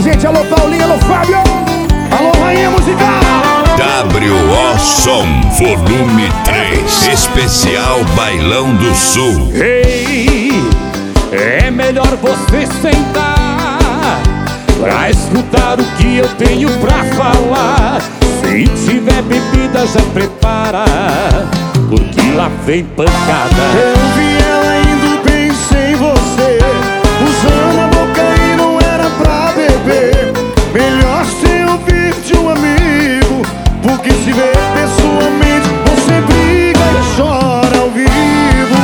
a gente. Alô Paulinho, alô Fábio, alô Rainha Musical. WO Som, volume 3, especial Bailão do Sul. Ei, é melhor você sentar pra escutar o que eu tenho pra falar. Se tiver bebida já prepara, porque lá vem pancada. Eu vi ela indo bem sem você, usando a boca e não era pra beber. Melhor se ouvir de um amigo, porque se vê pessoalmente você briga e chora ao vivo.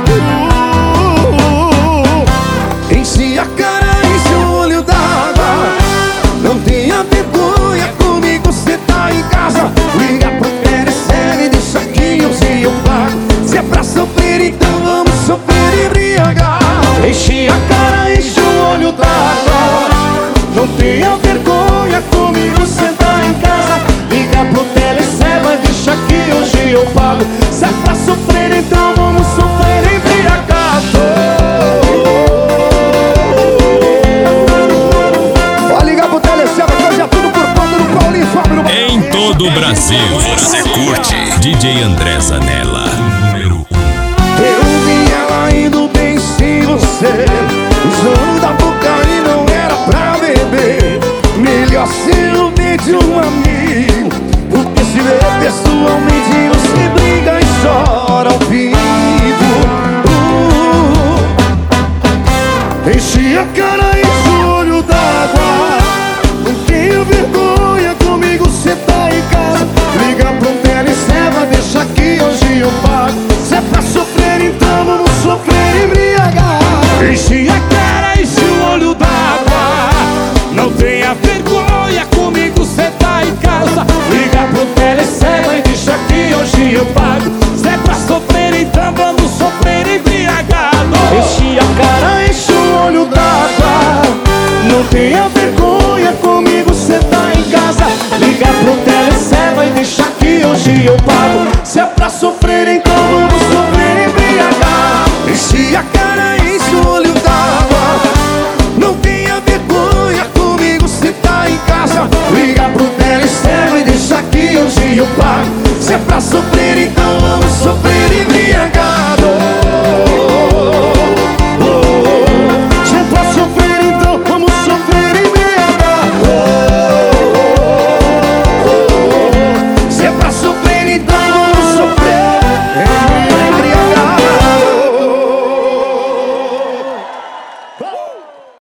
Enche a cara, enche o olho d'água. Não tenha vergonha, comigo cê tá em casa. Liga pro Telecel e deixa que hoje eu pago. Se é pra sofrer, então vamos sofrer embriagar. Enche a cara, enche o olho d'água. Não tenha vergonha, comigo cê tá em casa. Liga pro Telecel e deixa que hoje eu pago. Se é pra sofrer, então vamos sofrer embriagado. Vai ligar pro Telecel, vai fazer tudo por conta do Paulinho e Fábio. Em todo o Brasil, você curte DJ André Zanella, número 1. Eu vi ela indo bem sem você, usando a boca e não era pra beber. Melhor se ouvir de um amigo, porque se vê pessoalmente você briga e chora ao vivo. Enche a cara, enche o olho d'água. Não tenha vergonha, comigo cê tá em casa.